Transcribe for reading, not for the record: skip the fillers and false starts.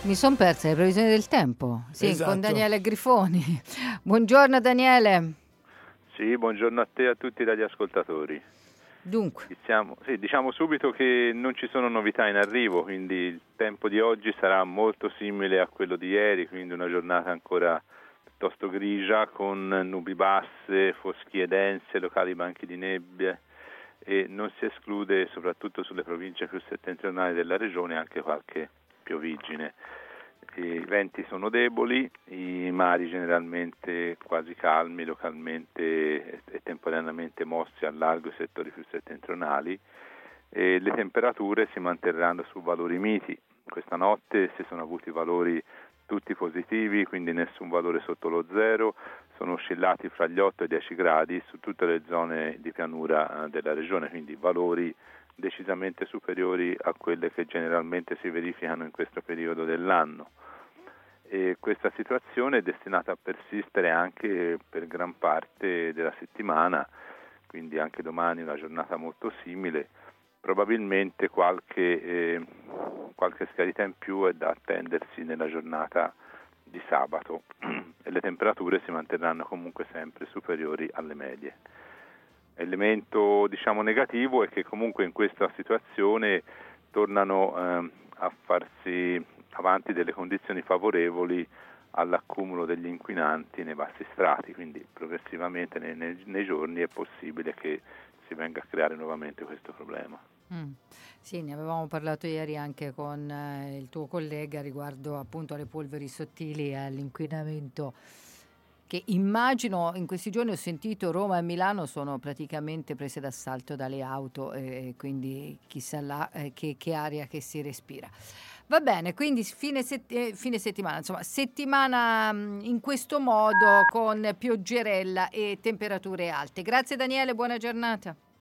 Mi sono persa le previsioni del tempo. Sì, Esatto. con Daniele Grifoni. Buongiorno Daniele. Sì, buongiorno a te e a tutti i radioascoltatori. Dunque, Diciamo subito che non ci sono novità in arrivo, quindi il tempo di oggi sarà molto simile a quello di ieri, quindi una giornata ancora piuttosto grigia con nubi basse, foschie dense, locali banchi di nebbie e non si esclude soprattutto sulle province più settentrionali della regione anche qualche piovigine. I venti sono deboli, i mari generalmente quasi calmi, localmente e temporaneamente mossi al largo i settori più settentrionali e le temperature si manterranno su valori miti. Questa notte si sono avuti valori tutti positivi, quindi nessun valore sotto lo zero, sono oscillati fra gli 8 e i 10 gradi su tutte le zone di pianura della regione, quindi valori decisamente superiori a quelle che generalmente si verificano in questo periodo dell'anno. E questa situazione è destinata a persistere anche per gran parte della settimana, quindi anche domani una giornata molto simile. Probabilmente qualche schiarità in più è da attendersi nella giornata di sabato e le temperature si manterranno comunque sempre superiori alle medie. Elemento negativo è che comunque in questa situazione tornano a farsi avanti delle condizioni favorevoli all'accumulo degli inquinanti nei bassi strati, quindi progressivamente nei giorni è possibile che si venga a creare nuovamente questo problema. Sì, ne avevamo parlato ieri anche con il tuo collega riguardo appunto alle polveri sottili e all'inquinamento che immagino in questi giorni ho sentito Roma e Milano sono praticamente prese d'assalto dalle auto e quindi chissà là che aria che si respira. Va bene, quindi fine settimana, insomma, settimana in questo modo con pioggerella e temperature alte. Grazie Daniele, buona giornata.